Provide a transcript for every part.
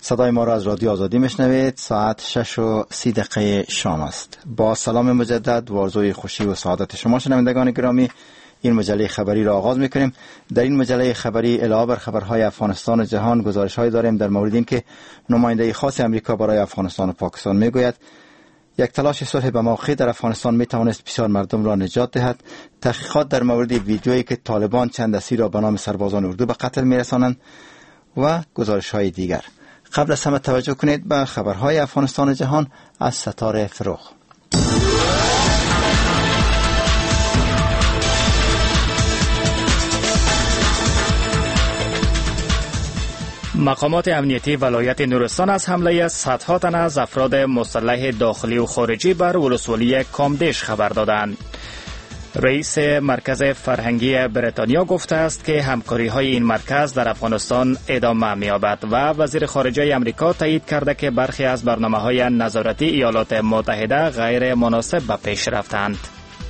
صدای ما را از رادیو آزادی میشنوید. ساعت 6:30 شام است. با سلام مجدد و آرزوی خوشی و سعادت شما شنوندگان گرامی، این مجله خبری را آغاز میکنیم. در این مجله خبری علاوه بر خبرهای افغانستان و جهان گزارش‌های داریم در مورد اینکه نماینده خاص امریکا برای افغانستان و پاکستان میگوید یک تلاش صلح به موقع در افغانستان میتوانست بسیار مردم را نجات دهد. تحقیقات در مورد ویدیویی که طالبان چند اسیر را به نام سربازان اردو به قتل میرسانند و گزارش‌های دیگر. قبل از همه توجه کنید به خبرهای افغانستان و جهان از ستاره فروغ. مقامات امنیتی ولایت نورستان از حمله صدها تن از افراد مسلح داخلی و خارجی بر ولسوالی کامدش خبر دادند. رئیس مرکز فرهنگی بریتانیا گفته است که همکاری‌های این مرکز در افغانستان ادامه می‌یابد و وزیر خارجه آمریکا تایید کرده که برخی از برنامه‌های نظارتی ایالات متحده غیر مناسب به پیش رفتند.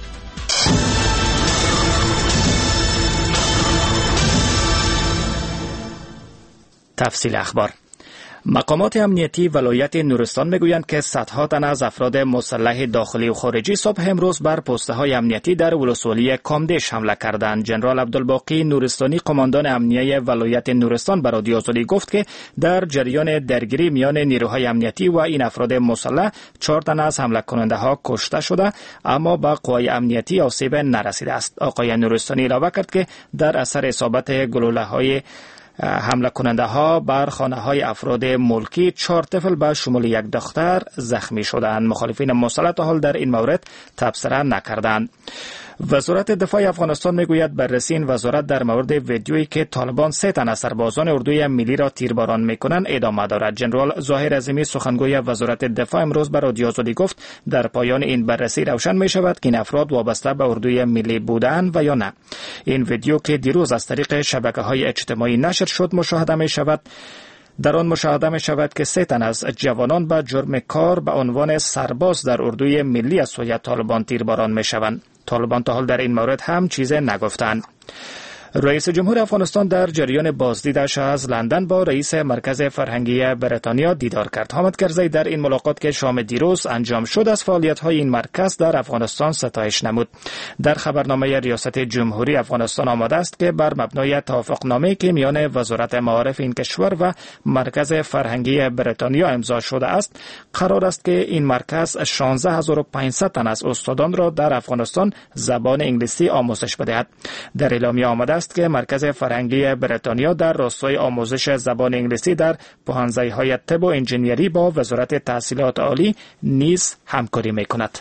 تفصیل اخبار. مقامات امنیتی ولایت نورستان میگویند که صدها تن از افراد مسلح داخلی و خارجی صبح امروز بر پست‌های امنیتی در ولسوالی کامدش حمله کردند. جنرال عبدالباقی نورستانی قماندان امنیه ولایت نورستان به رادیو آزادی گفت که در جریان درگیری میان نیروهای امنیتی و این افراد مسلح 4 تن از حمله کننده ها کشته شده اما به قوای امنیتی آسیب نرسیده است. آقای نورستانی علاوه کرد که در اثر اصابت گلوله‌های حمله کننده ها بر خانه های افراد ملکی 4 طفل به شمول 1 دختر زخمی شدند. مخالفین مسلح تا حال در این مورد تبصره نکردند. وزارت دفاع افغانستان میگوید بررسی این وزارت در مورد ویدیویی که طالبان 3 تن از سربازان اردوی ملی را تیرباران میکنند ادامه دارد. جنرال ظاهر عظیمی سخنگوی وزارت دفاع امروز به رادیو آزادی گفت در پایان این بررسی روشن می شود که این افراد وابسته به اردوی ملی بودند و یا نه. این ویدیو که دیروز از طریق شبکه‌های اجتماعی نشر شد مشاهده می شود. در آن مشاهده می شود که 3 تن از جوانان به جرم کار به عنوان سرباز در اردوی ملی از سوی طالبان تیرباران می شوند. طالبان تا حال در این مورد هم چیزی نگفتند. رئیس جمهور افغانستان در جریان بازدیدش از لندن با رئیس مرکز فرهنگی بریتانیا دیدار کرد. حامد کرزی در این ملاقات که شام دیروز انجام شد از فعالیت‌های این مرکز در افغانستان ستایش نمود. در خبرنامه ریاست جمهوری افغانستان آمده است که بر مبنای توافقنامه‌ای که میان وزارت معارف این کشور و مرکز فرهنگی بریتانیا امضا شده است، قرار است که این مرکز 16500 تن از استادان را در افغانستان زبان انگلیسی آموزش بدهد. در اعلامیه آمده است که مرکز فرهنگی بریتانیا در راستای آموزش زبان انگلیسی در پوهنځی‌های طب و انجینری با وزارت تحصیلات عالی نیز همکاری می‌کند.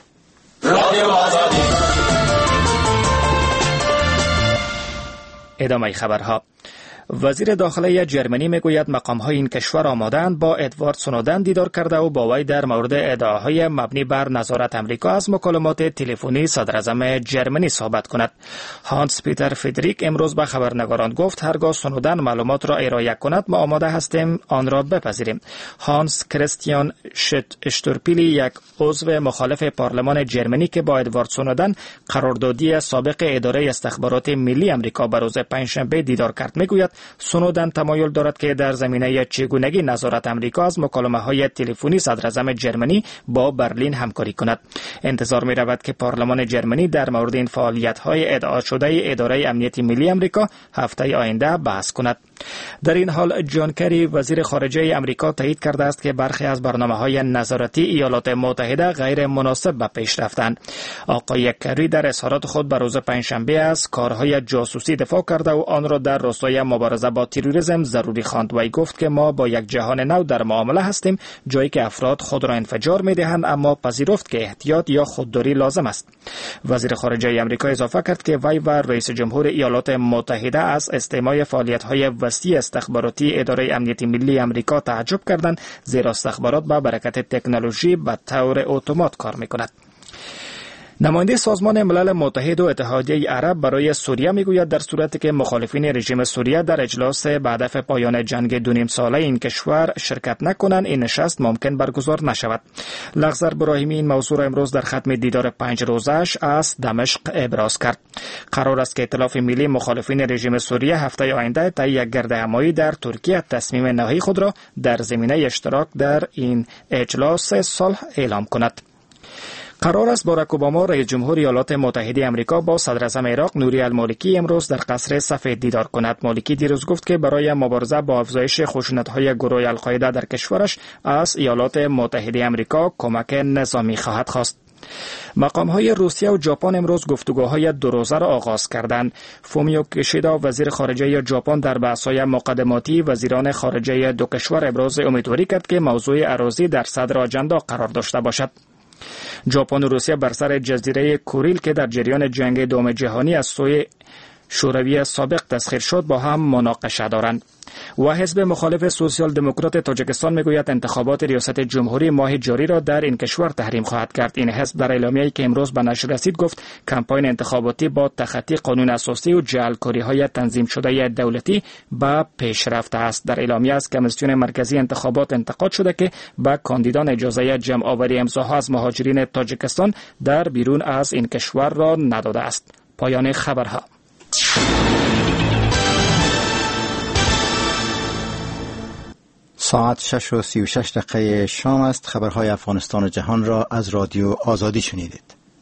ادامه خبرها. وزیر داخلی جرمنی میگوید مقام‌های این کشور آماده‌اند با ادوارد سنودن دیدار کرده و با وی در مورد ادعاهای مبنی بر نظارت امریکا از مکالمات تلفنی صدراعظم جرمنی صحبت کند. هانس پیتر فریدریک امروز به خبرنگاران گفت هرگاه سنودن معلومات را ارائه کند ما آماده هستیم آن را بپذیریم. هانس کریستیان اشتورپیلی یک عضو مخالف پارلمان جرمنی که با ادوارد سنودن قراردادی سابق اداره استخبارات ملی امریکا بر روز پنجشنبه دیدار کرد میگوید سنودن تمایل دارد که در زمینه چگونگی نظارت امریکا از مکالمه‌های تلفنی صدراعظم جرمنی با برلین همکاری کند. انتظار می رود که پارلمان جرمنی در مورد این فعالیت‌های ادعا شده اداره امنیت ملی امریکا هفته آینده بحث کند. در این حال جان کری وزیر خارجه امریکا تایید کرده است که برخی از برنامه‌های نظارتی ایالات متحده غیر مناسب به پیش رفتند. آقای کری در اظهارات خود بر روز پنجشنبه از کارهای جاسوسی دفاع کرده و آن را در راستای مبارزه با تروریسم ضروری خواند و گفت که ما با یک جهان نو در معامله هستیم جایی که افراد خود را انفجار می‌دهند اما پذیرفت که احتیاط یا خودداری لازم است. وزیر خارجه امریکا اضافه کرد که وی و رئیس جمهور ایالات متحده از استعمال فعالیت‌های وسیع استخباراتی اداره امنیت ملی امریکا تعجب کردند زیرا استخبارات با برکت تکنولوژی به طور اتومات کار می‌کند. نماینده سازمان ملل متحد و اتحادیه عرب برای سوریه میگوید در صورتی که مخالفین رژیم سوریه در اجلاس به هدف پایان جنگ 2.5 ساله این کشور شرکت نکنند، این نشست ممکن برگزار نشود. لغزر ابراهیمی این موضوع را امروز در ختم دیدار 5 روزش از دمشق ابراز کرد. قرار است که ائتلاف ملی مخالفین رژیم سوریه هفته آینده طی یک گردهمایی در ترکیه تصمیم نهایی خود را در زمینه اشتراک در این اجلاس صلح اعلام کند. قرار است باراک اوباما رئیس جمهور ایالات متحده آمریکا با صدر اعظم عراق نوری المالکی امروز در قصر سفید دیدار کند. مالکی دیروز گفت که برای مبارزه با افزایش خشونت‌های گروه القاعده در کشورش از ایالات متحده آمریکا کمک نظامی خواهد خواست. مقام‌های روسیه و ژاپن امروز گفتگوهای 2 روزه را آغاز کردند. فومیو کیشیدا وزیر خارجه ژاپن در بحث‌های مقدماتی وزیران خارجه دو کشور ابراز امیدواری کرد که موضوع اراضی در صدر آجندا قرار داشته باشد. ژاپن و روسیه بر سر جزیره کوریل که در جریان جنگ دوم جهانی از سوی شوروی سابق تسخیر شد با هم مناقشه دارند. و حزب مخالف سوسیال دموکرات تاجیکستان میگوید انتخابات ریاست جمهوری ماه جاری را در این کشور تحریم خواهد کرد. این حزب در اعلامیه‌ای که امروز به نشر رسید گفت کمپاین انتخاباتی با تخطی قانون اساسی و جعلکاری‌های تنظیم شده دولتی به پیشرفت است. در اعلامیه از کمیسیون مرکزی انتخابات انتقاد شده که به کاندیدان اجازه جمع آوری امضاها از مهاجرین تاجیکستان در بیرون از این کشور را نداده است. پایان خبرها. ساعت 6:36 شام است. خبرهای افغانستان و جهان را از رادیو آزادی شنیدید.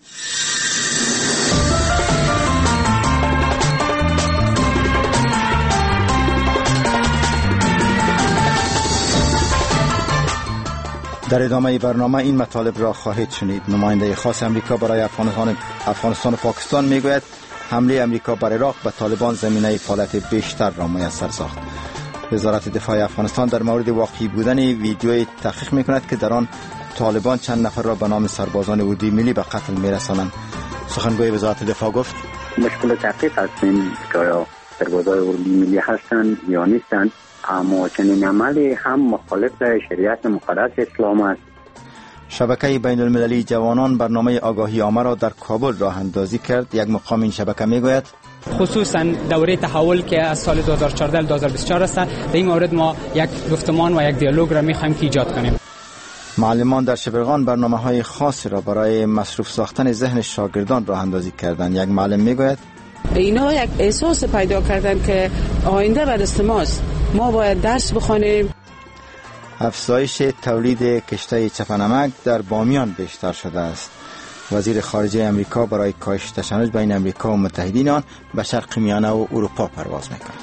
در ادامه برنامه این مطالب را خواهید شنید. نماینده خاص امریکا برای افغانستان و پاکستان میگوید حمله امریکا بر عراق به طالبان زمینه فعالیت بیشتر را میسر ساخت. وزارت دفاع افغانستان در مورد واقعی بودن ویدیوی تحقیق میکند که در آن طالبان چند نفر را به نام سربازان اردوی ملی به قتل میرسانند. سخنگوی وزارت دفاع گفت مشکل تحقیق هستیم که آیا سربازان اردوی ملی هستند یا نیستند، اما چنین عملی هم مخالف شریعت مقدس اسلام است. شبکه بین المللی جوانان برنامه آگاهی عامه را در کابل راه اندازی کرد. یک مقام این شبکه میگوید خصوصا دوره تحول که از سال 2014 تا 2024 است، در این مورد ما یک گفتمان و یک دیالوگ را می‌خوایم که ایجاد کنیم. معلمان در شبرغان برنامه‌های خاصی را برای مصروف ساختن ذهن شاگردان راه اندازی کردند. یک معلم میگوید اینا یک احساس پیدا کردن که آینده بر دست ماست، ما باید درس بخوانیم. افزایش تولید کشته چپنمک در بامیان بیشتر شده است. وزیر خارجه امریکا برای کاهش تشنج بین امریکا و متحدین آن به شرق میانه و اروپا پرواز میکند.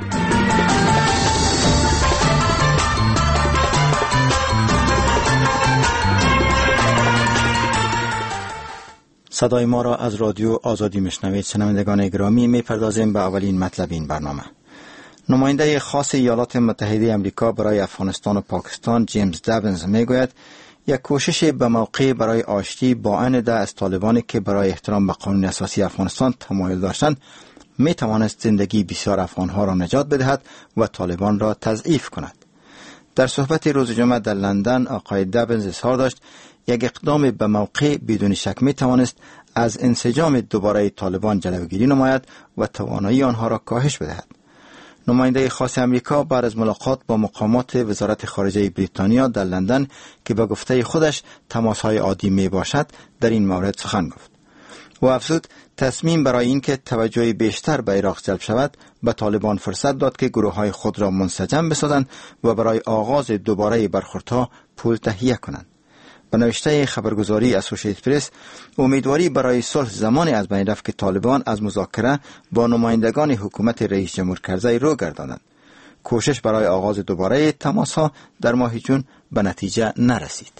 صدای ما را از رادیو آزادی میشنوید. شنوندگان گرامی، میپردازیم به اولین مطلب این برنامه. نماینده خاص ایالات متحده امریکا برای افغانستان و پاکستان جیمز دابنز میگوید یک کوشش به موقع برای آشتی با عده از طالبانی که برای احترام به قانون اساسی افغانستان تمایل داشتند می توانست زندگی بسیار افغانها را نجات بدهد و طالبان را تضعیف کند. در صحبت روز جمعه در لندن آقای دابنز اظهار داشت یک اقدام به موقع بدون شک می توانست از انسجام دوباره طالبان جلوگیری نماید و توانایی آنها را کاهش بدهد. نماینده خاص امریکا بعد از ملاقات با مقامات وزارت خارجه بریتانیا در لندن که به گفته خودش تماس‌های عادی می باشد در این مورد سخن گفت و افزود تصمیم برای اینکه توجه بیشتر به عراق جلب شود به طالبان فرصت داد که گروه‌های خود را منسجم بسازند و برای آغاز دوباره برخوردها پول تهیه کنند. به نوشته خبرگزاری اسوسییتد پرس امیدواری برای صلح زمانی از بین رفت که طالبان از مذاکره با نمایندگان حکومت رئیس جمهور کرزی رو گرداندند. کوشش برای آغاز دوباره تماس‌ها در ماه جون به نتیجه نرسید.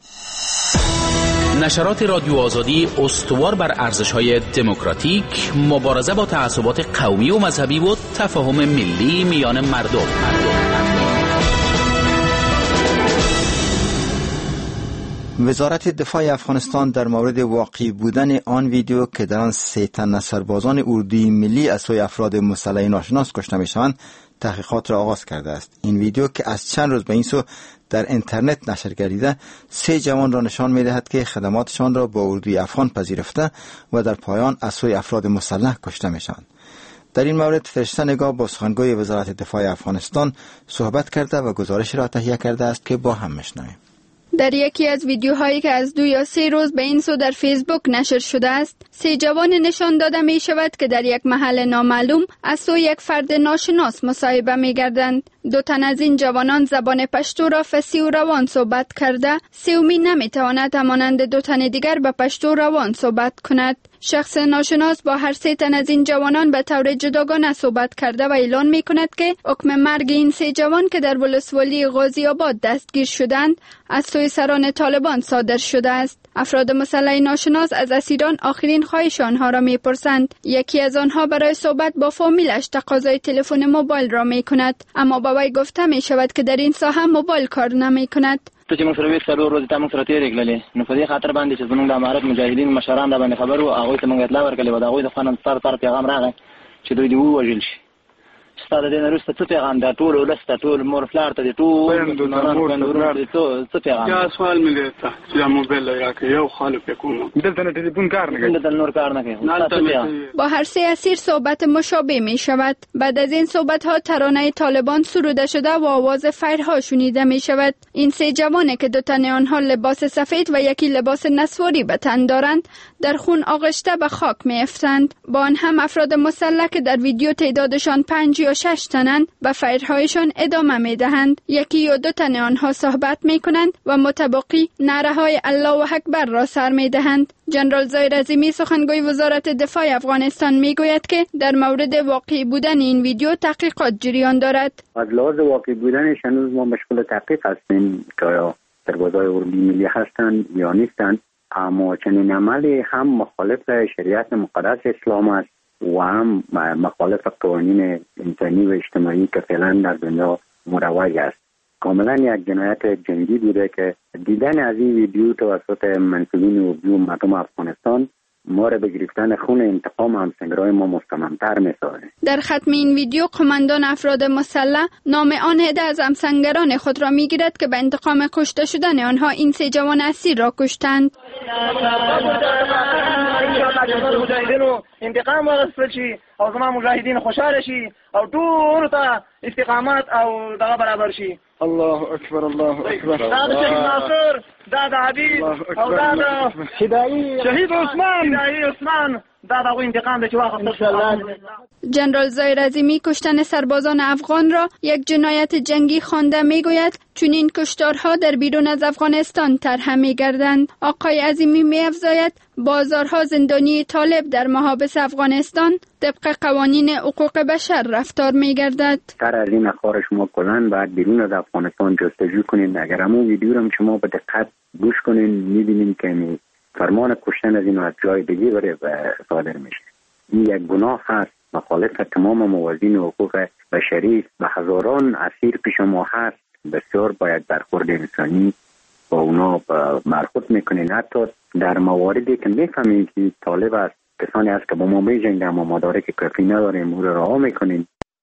نشرات رادیو آزادی استوار بر ارزش‌های دموکراتیک، مبارزه با تعصبات قومی و مذهبی و تفاهم ملی میان مردم. وزارت دفاع افغانستان در مورد واقعی بودن آن ویدیو که در آن 3 تن از سربازان اردوی ملی از سوی افراد مسلح ناشناس کشته می‌شوند تحقیقات را آغاز کرده است. این ویدیو که از چند روز به این سو در اینترنت نشر گردیده 3 جوان را نشان می‌دهد که خدماتشان را با اردوی افغان پذیرفته و در پایان از سوی افراد مسلح کشته می‌شوند. در این مورد فرشته نگاه با سخنگوی وزارت دفاع افغانستان صحبت کرده و گزارش را تهیه کرده است که با هم میشنویم. در یکی از ویدیوهایی که از 2 یا 3 روز به این سو در فیسبوک نشر شده است، 3 جوان نشان داده می شود که در یک محل نامعلوم از سوی یک فرد ناشناس مصاحبه می گردند. 2 تن از این جوانان زبان پشتو را فصیح و روان صحبت کرده، سومی نمی تواند همانند 2 تن دیگر به پشتو روان صحبت کند. شخص ناشناس با هر 3 تن از این جوانان به طور جداگانه صحبت کرده و اعلان می کند که حکم مرگ این 3 جوان که در ولسوالی غازی آباد دستگیر شدند از سوی سران طالبان صادر شده است. افراد مسلح ناشناس از اسیران آخرین خواهش آنها را می پرسند. یکی از آنها برای صحبت با فامیلش تقاضای تلفن موبایل را می کند، اما با وی گفته می شود که در این ساحه موبایل کار نمی کند. ته چې موږ سره وې څلور ورځې ته موږ سره تېرې کړلې، نو په دې خاطر باندې چې زموږ د امارت مجاهدین مشران را باندې خبر وو، هغوی ته موږ اطلاع ورکړې وه، د هغوی د خوا نه سر پیغام راغی چې دوی دې ووژل شي. ستا د دې نه وروسته څه پیغام دی؟ ټول ولس ته، ټول مور پلار ته دې، ټول څه پیغام؟ یا سوال مې درته چې دا موبایل راکړې، یو خالو پې کوم دلته نه ټلیفون کار نه کوي، دلته نور کار نه کوي. با هر 3 اسیر صحبت مشابه می شود. بعد از این صحبت ها ترانه طالبان سروده شده و آواز فیرها شنیده می شود. این 3 جوانه که 2 تن آنها لباس سفید و یکی لباس نسواری به تن دارند در خون آغشته به خاک می افتند. با آن هم افراد مسلح که در ویدیو تعدادشان 5 یا 6 تنند به فیرهایشان ادامه می دهند. یکی یا 2 تن آنها صحبت می کنند و متباقی نعره های الله اکبر را سر می دهند. جنرال ظاهر عظیمی سخنگوی وزارت دفاع افغانستان می گوید که در مورد واقعی بودن این ویدیو تحقیقات جریان دارد. از لحاظ واقعی بودنش هنوز ما مشغول تحقیق هستیم که آیا سربازای اردوی ملی هستند یا نیستند، اما چنین عملی هم مخالف شریعت مقدس اسلام است و هم مخالف قوانین انسانی و اجتماعی که فعلا در دنیا مروج است. کاملا یک جنایت جنگی بوده که دیدن از این ویدیو توسط منسوبین اردو و مردم افغانستان ما را به گرفتن خون انتقام همسنگرهای ما مستمرتر می‌سازد. در ختم این ویدیو قماندان افراد مسلح نام آن عده از همسنگران خود را میگیرد که به انتقام کشته شدن آنها این 3 جوان اسیر را کشتند. انتقام واخیستل شي او زما مجاهدین خوشاله شي او ټول ته استقامت او دغه برابر شي. الله اکبر، الله اکبر. دا د شهید ناصر، دا د حبیب او دا د شهید عثمان، دا دغه انتقام دی چې واخیستل. جنرال ظاهر عظیمی کشتن سربازان افغان را یک جنایت جنگی خوانده میگوید چون این کشتارها در بیرون از افغانستان طرح میگردند. آقای عظیمی می‌افزاید بازارها زندانی طالب در محابس افغانستان طبق قوانین حقوق بشر رفتار میگردد. تر از این اخبار شما کلان باید بیرون از افغانستان جستجو کنید. اگر همون ویدیو رو شما به دقت گوش کنید می‌بینید که فرمان کشتن از اینو از جای دیگه برای صادر میشه. این یک گناه هست، مخالف تمام موازین حقوق بشری و هزاران اسیر پیش ما هست. بسیار باید برخورد انسانی با اونا برخورد میکنین. حتی در مواردی که میفهمین که طالب است، کسانی است که با ما میجنگن اما مدارک کافی نداریم، او را رها میکنین.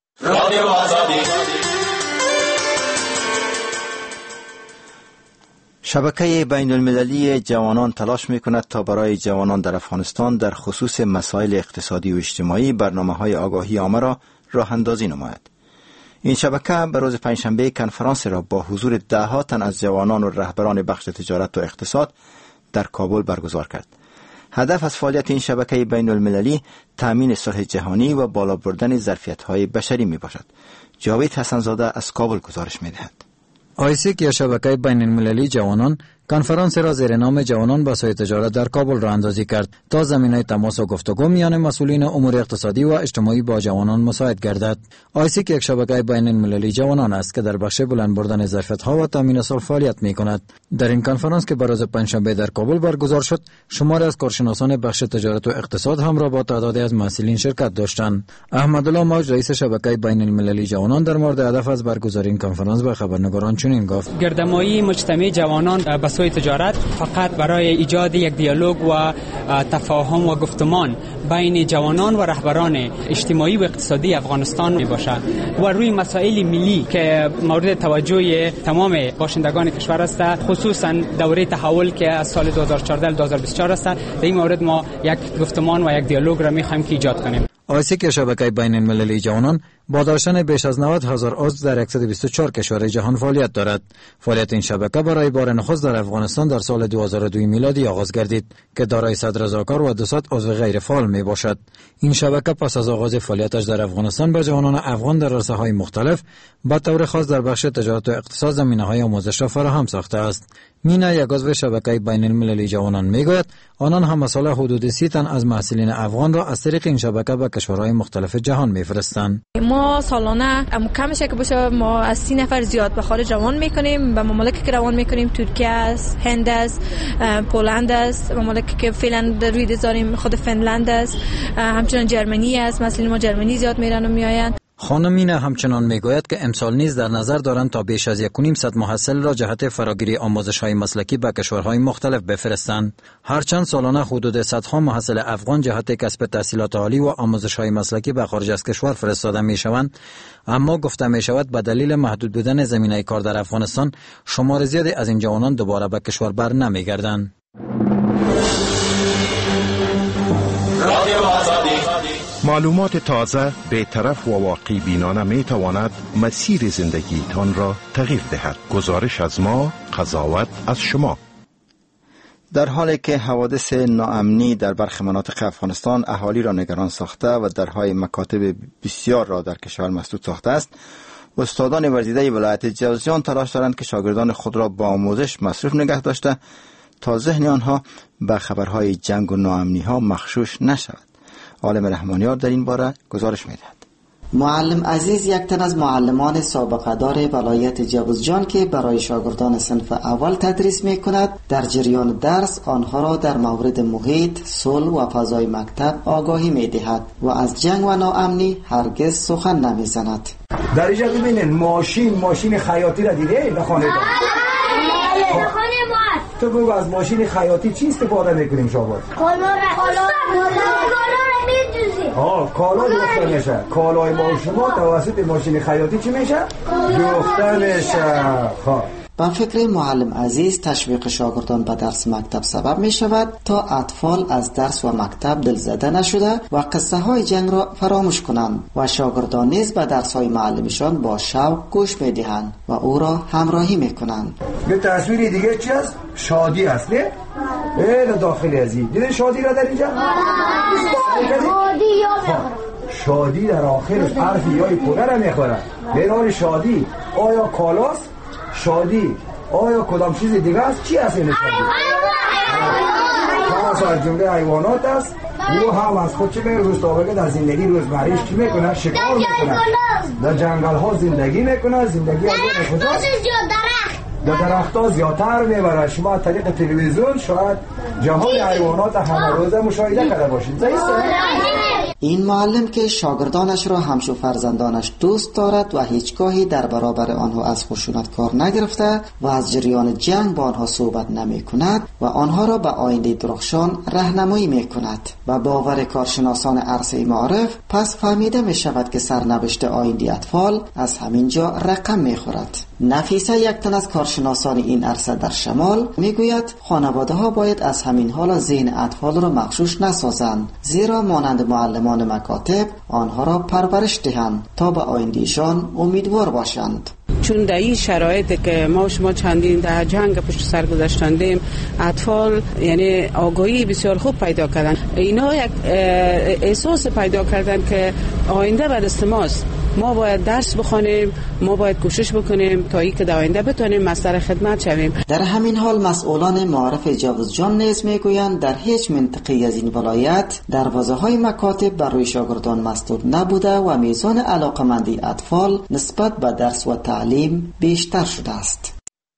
شبکه بین المللی جوانان تلاش میکند تا برای جوانان در افغانستان در خصوص مسائل اقتصادی و اجتماعی برنامه‌های آگاهی عامه را راه اندازی نماید. این شبکه به روز پنجشنبه کنفرانس را با حضور 10 تن از جوانان و رهبران بخش تجارت و اقتصاد در کابل برگزار کرد. هدف از فعالیت این شبکه بین المللی تامین صلح جهانی و بالا بردن ظرفیت‌های بشری میباشد. جاوید حسنزاده از کابل گزارش میدهد. آیسیک یا شبکه بین المللی جوانان کنفرانس را زیر نام جوانان بسای تجارت در کابل راه اندازی کرد تا زمینه تماس و گفتگو میان مسئولین امور اقتصادی و اجتماعی با جوانان مساعد گردد. آیسیک یک شبکه بین المللی جوانان است که در بخش بلند بردن ظرفیت‌ها و تامین صلح فعالیت می‌کند. در این کنفرانس که بر روز پنجشنبه در کابل برگزار شد، شماری از کارشناسان بخش تجارت و اقتصاد همراه با تعدادی از مسئولین شرکت داشتند. احمدالله موج رئیس شبکه بین المللی جوانان در مورد هدف از برگزاری این کنفرانس به خبرنگاران چنین گفت: گردمایی مجتمع جوانان سوی تجارت فقط برای ایجاد یک دیالوگ و تفاهم و گفتمان بین جوانان و رهبران اجتماعی و اقتصادی افغانستان می باشد و روی مسائل ملی که مورد توجه تمام باشندگان کشور است، خصوصا دوره تحول که از سال 2014 تا 2024 است. در این مورد ما یک گفتمان و یک دیالوگ را می‌خوایم که ایجاد کنیم. آیسیک شبکه بین المللی جوانان با داشتن بیش از 90,000 عضو در 124 کشور جهان فعالیت دارد. فعالیت این شبکه برای بار نخست در افغانستان در سال 2002 میلادی آغاز گردید که دارای 100 رضاکار و 200 عضو غیر فعال می باشد. این شبکه پس از آغاز فعالیتش در افغانستان به جوانان افغان در رشته‌های مختلف به طور خاص در بخش تجارت و اقتصاد زمینه‌های آموزش را فراهم ساخته است. مینا، یک عضو شبکه بین المللی جوانان، میگوید آنان هم سال حدود 30 تن از محصلین افغان را از طریق این شبکه به کشورهای مختلف جهان میفرستند. ما سالانه کمش که باشه ما از 30 نفر زیاد به خارج روان میکنیم، به ممالکی که روان میکنیم ترکیه است، هند است، پولند است، ممالکی که فعلا روی داریم خود فنلند است، همچنین جرمنی است. مثلا ما جرمنی زیاد میرن و میآیند. خانم مینا همچنان میگوید که امسال نیز در نظر دارند تا بیش از 1.5 محصل را جهت فراگیری آموزش‌های مسلکی به کشورهای مختلف بفرستند. هرچند سالانه حدود صدها محصل افغان جهت کسب تحصیلات عالی و آموزش‌های مسلکی به خارج از کشور فرستاده میشوند، اما گفته میشود به دلیل محدود بودن زمینه کار در افغانستان شمار زیادی از این جوانان دوباره به کشور بر نمیگردند. معلومات تازه، بی‌طرف و واقعی بینانه می تواند مسیر زندگیتان را تغییر دهد. گزارش از ما، قضاوت از شما. در حالی که حوادث ناامنی در برخی مناطق افغانستان اهالی را نگران ساخته و درهای مکاتب بسیار را در کشور مسدود ساخته است، استادان ورزیده ولایت جوزجان تلاش دارند که شاگردان خود را با آموزش مصروف نگه داشته تا ذهن آنها به خبرهای جنگ و ناامنی ها مغشوش نشود. عالم رحمانیار در این باره گزارش می‌دهد. معلم عزیز یک تن از معلمان سابقه دار ولایت جوزجان که برای شاگردان صنف اول تدریس می‌کند، در جریان درس آنها را در مورد محیط، صلح و فضای مکتب آگاهی می‌دهد و از جنگ و ناامنی هرگز سخن نمی‌زند. در اینجا ببینید ماشین خیاطی را دیده در خانه تو بگو از ماشین خیاطی چی استفاده می‌کنیم شما؟ کالا دوخته میشه. کالای ما شما توسط ماشین خیاطی چی میشه؟ دوخته میشه. با فکر معلم عزیز تشویق شاگردان به درس مکتب سبب می شود تا اطفال از درس و مکتب دلزده نشده و قصه های جنگ را فراموش کنند و شاگردان نیز به درس های معلمشان با شوق گوش می دهند و او را همراهی می کنند. به تصویر دیگه چی است؟ شادی است نه؟ این داخلی ازی دیدین شادی را در اینجا؟ شادی در آخرش حرف یای پونه را میخورد. برای شادی آیا کالاست؟ شادی آیا کدام چیز دیگه است؟ چی است این شادی؟ خاص از جمله حیوانات است. او هم از خود چی میگه روزتابگه در زندگی روزمریش چی میکنه؟ شکار میکنه، در جنگل ها زندگی میکنه. زندگی از این کجاست؟ در درخت ها زیادتر میبره. شما طریق تلویزیون شاید جهان حیوانات همه روزه مشاهده کرده باشید. این معلم که شاگردانش را همچو فرزندانش دوست دارد و هیچگاهی در برابر آنها از خشونت کار نگرفته و از جریان جنگ با آنها صحبت نمی کند و آنها را به آینده درخشان راهنمایی می کند و باور کارشناسان عرصه معارف پس فهمیده می شود که سرنوشت آینده اطفال از همین جا رقم می خورد. نفیسه، یک تن از کارشناسان این عرصه در شمال، میگوید خانواده ها باید از همین حال ذهن اطفال را مغشوش نسازند، زیرا مانند معلمان مکاتب آنها را پرورش دهند تا به آیندهشان امیدوار باشند. چون در این شرایط که ما و شما چندین در جنگ پشت سر گذاشتندیم، اطفال یعنی آگاهی بسیار خوب پیدا کردن. اینا یک احساس پیدا کردن که آینده به دست ماست. ما باید درس بخونیم، ما باید کوشش بکنیم تا اینکه در آینده بتونیم مصدر خدمت شویم. در همین حال مسئولان معارف جوزجان نیز میگویند در هیچ منطقه از این ولایت دروازه‌های مکاتب بر روی شاگردان مسدود نبوده و میزان علاقمندی اطفال نسبت به درس و تعلیم بیشتر شده است.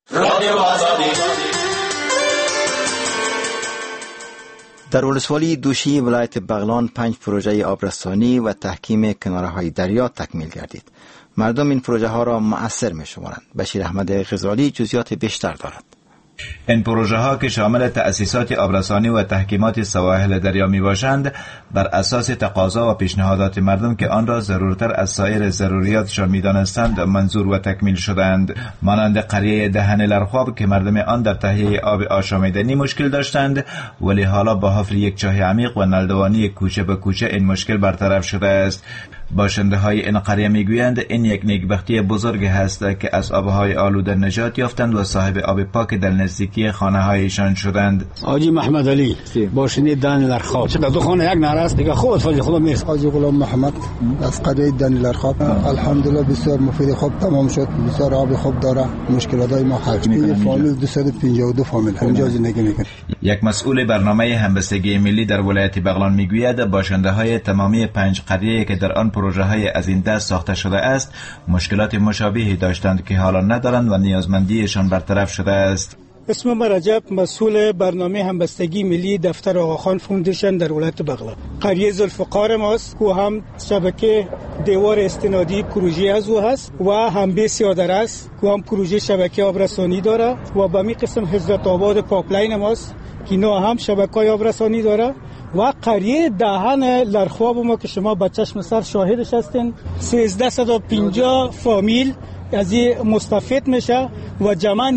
در ولسوالی دوشی ولایت بغلان 5 پروژه آبرسانی و تحکیم کناره‌های دریا تکمیل گردید. مردم این پروژه ها را مؤثر می شمارند. بشیر احمد غزالی جزئیات بیشتر دارد. این پروژه ها که شامل تأسیسات آبرسانی و تحکیمات سواحل دریا می باشند، بر اساس تقاضا و پیشنهادات مردم که آن را ضرورتر از سایر ضروریاتشان می دانستند منظور و تکمیل شدند. مانند قریه دهن لرخواب که مردم آن در تهیه آب آشامیدنی مشکل داشتند، ولی حالا با حفر یک چاه عمیق و نلدوانی کوچه به کوچه این مشکل برطرف شده است. باشنده های این قریه میگویند این یک نیکبختی بزرگ است که از آبهای آلوده نجات یافتند و صاحب آب پاک در نزدیکی خانه هایشان شدند. حاجی محمد علی باشنده دهن لرخواب، چه دو خانه یک نهر است دیگه. خود فضل خدا میرس. حاجی غلام محمد از قریه دهن لرخواب، الحمدلله بسیار مفید، خوب تمام شد، بسیار آب خوب داره، مشکلات ما حل شد. این فامیل 252 فامیل اونجا زندگی میکنه. یک مسئول برنامه همبستگی ملی در ولایت بغلان میگوید باشنده های تمامی 5 قریه که در آن پروژه های از این دست ساخته شده است مشکلات مشابهی داشتند که حالا ندارند و نیازمندیشان برطرف شده است. اسم من رجب، مسئول برنامه همبستگی ملی دفتر آقاخان فوندیشن در ولایت بغلان. قریه ذوالفقار ماست که هم شبکه دیوار استنادی پروژه از او هست و هم بسیادر است که هم پروژه شبکه آبرسانی داره و به می قسم حضرت آباد پاپلاین ماست که اینا هم شبکه آبرسانی داره و قریه دهن لرخواب ما که شما با چشم سر شاهدش هستین 1350 فامیل از این مستفید میشه و جمعاً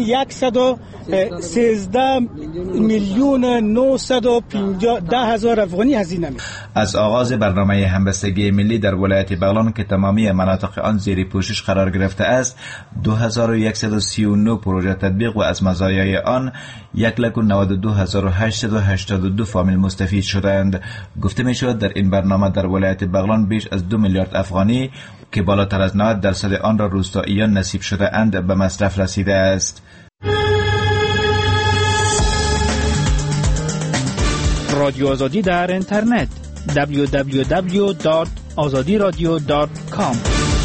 113,950,000 افغانی هزینه میشه. از آغاز برنامه همبستگی ملی در ولایت بغلان که تمامی مناطق آن زیر پوشش قرار گرفته است 2139 پروژه تطبیق و از مزایای آن 192,882 فامیل مستفید شدند. گفته می شود در این برنامه در ولایت بغلان بیش از 2 میلیارد افغانی که بالاتر از 90% آن را روستاییان نصیب شده اند به مصرف رسیده است. رادیو آزادی در اینترنت www.azadiradio.com.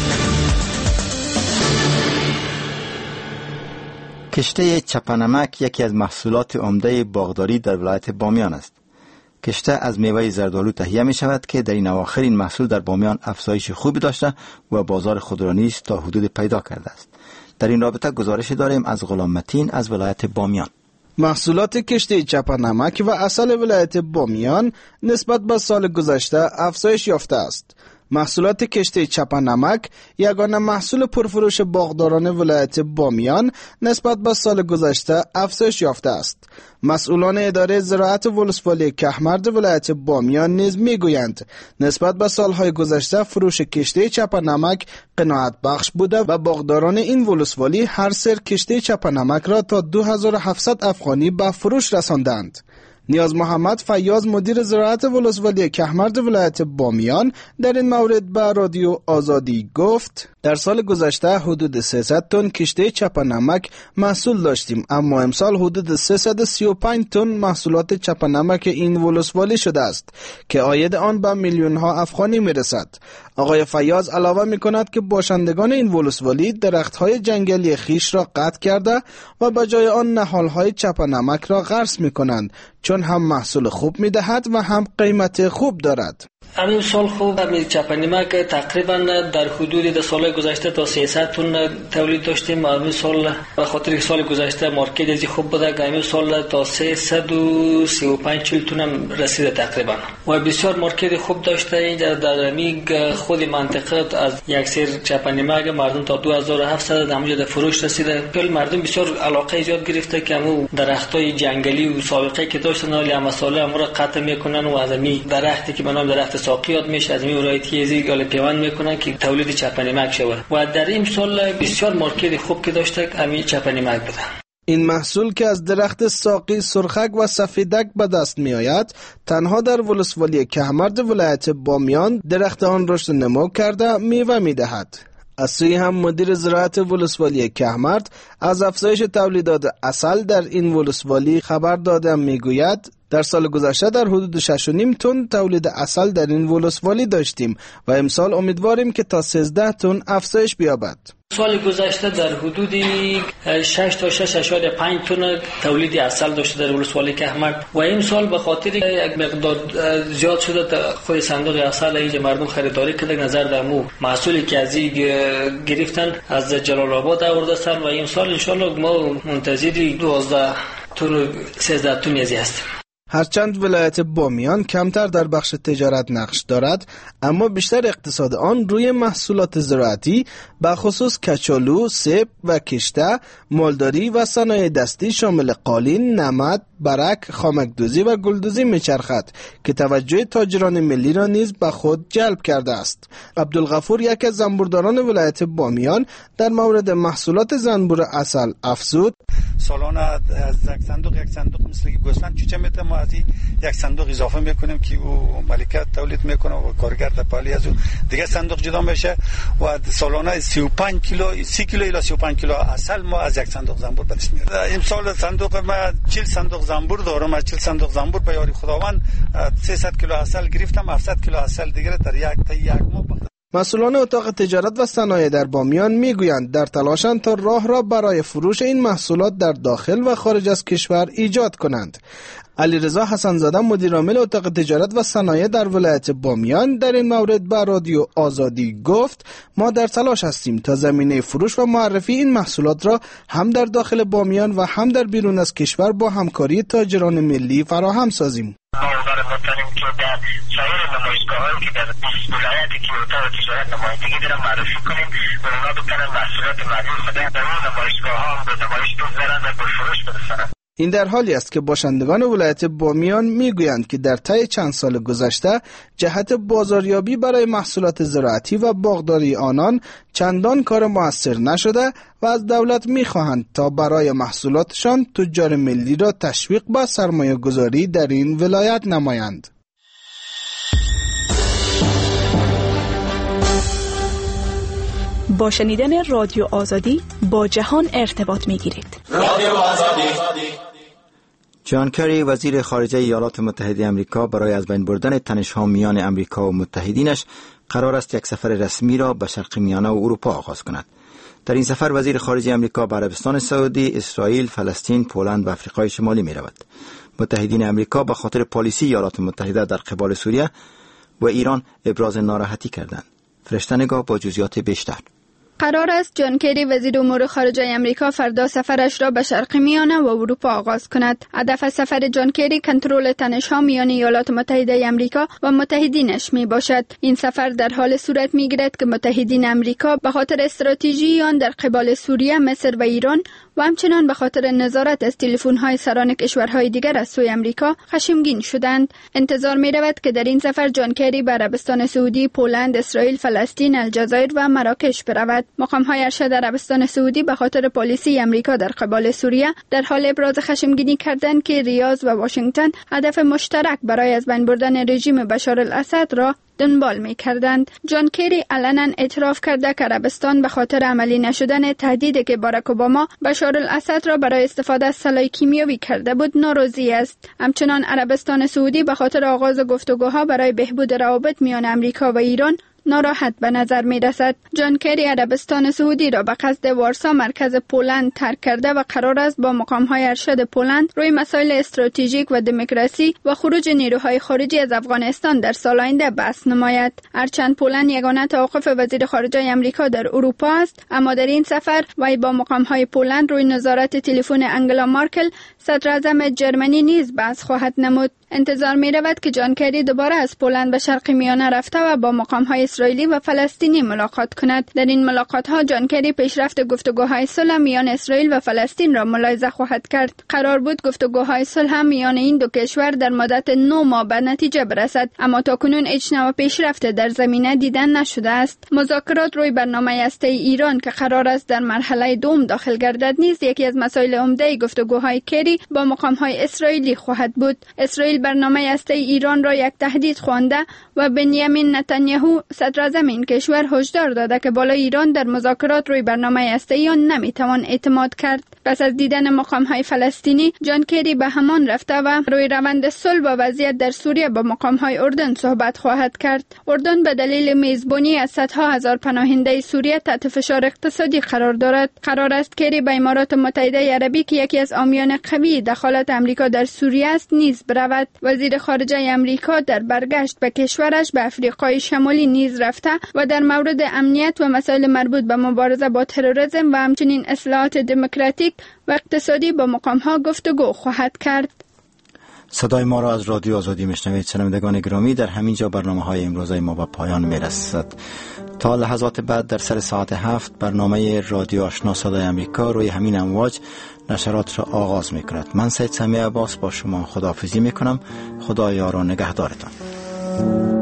کشته چپنمک یکی از محصولات عمده باغداری در ولایت بامیان است. کشته از میوه زردآلو تهیه می شود که در این اواخر این محصول در بامیان افزایش خوبی داشته و بازار خود را نیز تا حدود پیدا کرده است. در این رابطه گزارش داریم از غلام متین از ولایت بامیان. محصولات کشته چپنمک و عسل ولایت بامیان نسبت به سال گذشته افزایش یافته است. محصولات کشته چپنمک یگانه محصول پرفروش باغداران ولایت بامیان نسبت به سال گذشته افزایش یافته است. مسئولان اداره زراعت ولسوالی کهمرد ولایت بامیان نیز میگویند نسبت به سالهای گذشته فروش کشته چپنمک قناعت بخش بوده و باغداران این ولسوالی هر سر کشته چپنمک را تا 2700 افغانی به فروش رساندند. نیاز محمد فیاض مدیر زراعت ولسوالی کهمرد ولایت بامیان در این مورد به رادیو آزادی گفت در سال گذشته حدود 300 تن کشته چپنمک محصول داشتیم، اما امسال حدود 335 تن محصولات چپنمک این ولسوالی شده است که عاید آن به میلیون ها افغانی میرسد. آقای فیاض علاوه می کند که باشندگان این ولسوالی درختهای جنگلی خیش را قطع کرده و به جای آن نهالهای چپنمک را غرس می کنند چون هم محصول خوب می دهد و هم قیمت خوب دارد. همین سال خوب همین چپنمک تقریبا در حدود سال گذشته تا 300 تن تولید داشتیم. همین سال به خاطر که سال گذشته مارکت از خوب بوده، همین سال تا 335 تن هم رسیده تقریبا و بسیار مارکت خوب داشته. اینجا در خود منطقه از یک سر چپنمک مردم تا 2700 همونجا فروش رسیده. کل مردم بسیار علاقه ایجاد گرفته که همون درختای جنگلی و سابقه که داشتن ولی هم سال هم را قطع میکنن و از همین درختی که به نام درخت ساقیات میشه از این رایتیزی گال پیوند میکنن که تولید چپنمک شود و در این سال بسیار مارکت خوب که داشته همین چپنمک بوده. این محصول که از درخت ساقی، سرخک و سفیدک به دست می آید تنها در ولسوالی کهمرد ولایت بامیان درخت آن رشد نمو کرده میوه می دهد. از سوی هم مدیر زراعت ولسوالی کهمرد از افزایش تولیدات عسل در این ولسوالی خبر داده میگوید در سال گذشته در حدود 6.5 تن تولید عسل در این ولسوالی داشتیم و امسال امیدواریم که تا 13 تن افزایش بیابد. سال گذشته در حدود 6 تا 6.5 تن تولید عسل داشته در ولسوالی کهمک و این سال به خاطر یک مقدار زیاد شده خود صندوق عسل اینجا مردم خریداری کرده نظر در مو محصولی که از گرفتن از جلال آباد آوردن و این سال ان شاء الله ما منتظر 12 تن 13 تن ازی هستیم. هرچند ولایت بامیان کمتر در بخش تجارت نقش دارد، اما بیشتر اقتصاد آن روی محصولات زراعتی به خصوص کچالو، سیب و کشته، مالداری و صنایع دستی شامل قالین، نمد، برک، خامکدوزی و گلدوزی میچرخد که توجه تاجران ملی را نیز به خود جلب کرده است. عبدالغفور یکی از زنبورداران ولایت بامیان در مورد محصولات زنبور عسل افزود: سالانه از یک صندوق مثل گوسفند چوچه میته ما از یک صندوق اضافه میکنیم که او مالکیت تولید میکنه و کارگر در پالی از دیگه صندوق جدا میشه و سالانه 35 کیلو 30 کیلو الی 35 کیلو عسل ما از یک صندوق زنبور به دست میاریم. این سال صندوق ما 40 صندوق زنبور دارم. از 40 صندوق زنبور به یاری خداوند 300 کیلو عسل گرفتم. 700 کیلو عسل دیگه در یک ماه. مسئولان اتاق تجارت و صنایع در بامیان میگویند در تلاشند تا راه را برای فروش این محصولات در داخل و خارج از کشور ایجاد کنند. علیرضا حسن‌زاده مدیر عامل اتاق تجارت و صنایع در ولایت بامیان در این مورد به رادیو آزادی گفت: ما در تلاش هستیم تا زمینه فروش و معرفی این محصولات را هم در داخل بامیان و هم در بیرون از کشور با همکاری تاجران ملی فراهم سازیم. که در سایر نمایشگاه‌هایی که در ولایتی که اتاق تجارت نمایندگی دارن معرفی کنیم و اونا بکنن محصولات ملی خود در اون نمایشگاه‌ها به نمایش بگذارن و به فروش برسونن. این در حالی است که باشندگان ولایت بامیان میگویند که در طی چند سال گذشته جهت بازاریابی برای محصولات زراعتی و باغداری آنان چندان کار موثر نشده و از دولت میخواهند تا برای محصولاتشان تجار ملی را تشویق به سرمایه گذاری در این ولایت نمایند. با شنیدن رادیو آزادی با جهان ارتباط میگیرید. رادیو آزادی. جان کری وزیر خارجه ایالات متحده آمریکا برای از بین بردن تنش‌ها میان آمریکا و متحدینش قرار است یک سفر رسمی را به شرق میانه و اروپا آغاز کند. در این سفر وزیر خارجه آمریکا به عربستان سعودی، اسرائیل، فلسطین، پولند و آفریقای شمالی می رود. متحدین آمریکا به خاطر پالیسی ایالات متحده در قبال سوریه و ایران ابراز ناراحتی کردند. فرشته نگاه با جزئیات بیشتر. قرار است جان کری وزیر امور خارجه آمریکا فردا سفرش را به شرق میانه و اروپا آغاز کند. هدف سفر جان کری کنترل تنش‌ها میان ایالات متحده آمریکا و متحدینش می باشد. این سفر در حال صورت می گیرد که متحدین آمریکا به خاطر استراتژی آن در قبال سوریه، مصر و ایران و همچنان به خاطر نظارت از تلفن‌های سران کشورهای دیگر از سوی آمریکا خشمگین شدند. انتظار می رود که در این سفر جان کری به عربستان سعودی، پولند، اسرائیل، فلسطین، الجزایر و مراکش برود. مقام‌های ارشد عربستان سعودی به خاطر پالیسی آمریکا در قبال سوریه در حال ابراز خشمگینی کردند که ریاض و واشنگتن هدف مشترک برای از بین بردن رژیم بشار الاسد را دنبال می کردند. جان کری علنا اعتراف کرده که عربستان به خاطر عملی نشدن تهدیدی که باراک اوباما بشار الاسد را برای استفاده از سلاح کیمیایی کرده بود ناراضی است. همچنان عربستان سعودی به خاطر آغاز گفتگوها برای بهبود روابط میان آمریکا و ایران ناراحت به نظر می رسد. جان کری عربستان سعودی را به قصد وارسا مرکز پولند ترک کرده و قرار است با مقام‌های ارشد پولند روی مسائل استراتژیک و دموکراسی و خروج نیروهای خارجی از افغانستان در سال آینده بحث نماید. هرچند پولند یگانه توقف وزیر خارجه آمریکا در اروپا است، اما در این سفر وی با مقام‌های پولند روی نظارت تلفن انگلا مارکل صدر اعظم جرمنی نیز بحث خواهد نمود. انتظار می رود که جان کری دوباره از پولند به شرق میانه رفته و با مقام‌های اسرائیلی و فلسطینی ملاقات کند. در این ملاقات‌ها جان کری پیشرفت گفتگوهای صلح میان اسرائیل و فلسطین را ملاحظه خواهد کرد. قرار بود گفتگوهای صلح میان این دو کشور در مدت 9 ماه به نتیجه برسد، اما تاکنون هیچ نوع پیشرفت در زمینه دیدن نشده است. مذاکرات روی برنامه هسته ایران که قرار است در مرحله دوم داخل گردد نیز یکی از مسائل عمده گفتگوهای کری با مقام‌های اسرائیلی خواهد بود. اسرائیل اسرائیل برنامه هسته‌ای ایران را یک تهدید خوانده و بنیامین نتانیاهو صدراعظم این کشور هشدار داده که بالای ایران در مذاکرات روی برنامه هسته‌ای آن نمیتوان اعتماد کرد. پس از دیدن مقام‌های فلسطینی، جان کری به همان رفته و روی روند صلح و وضعیت در سوریه با مقام‌های اردن صحبت خواهد کرد. اردن به دلیل میزبانی از صدها هزار پناهنده سوریه تحت فشار اقتصادی قرار دارد. قرار است کری به امارات متحده عربی که یکی از حامیان قوی دخالت امریکا در سوریه است نیز برود. وزیر خارجه امریکا در برگشت به کشورش به افریقای شمالی نیز رفته و در مورد امنیت و مسائل مربوط به مبارزه با تروریسم و همچنین اصلاحات دموکراتیک و اقتصادی با مقام‌ها گفتگو خواهد کرد. صدای ما را از رادیو آزادی میشنوید. شنوندگان گرامی، در همین جا برنامه‌های امروزه ما به پایان میرسد. تا لحظات بعد در سر ساعت 7 برنامه رادیو آشنا صدای امریکا روی همین امواج نشرات را آغاز می‌کند. من سید سمیع عباس با شما خداحافظی می‌کنم. خدا یار و نگهدارتان.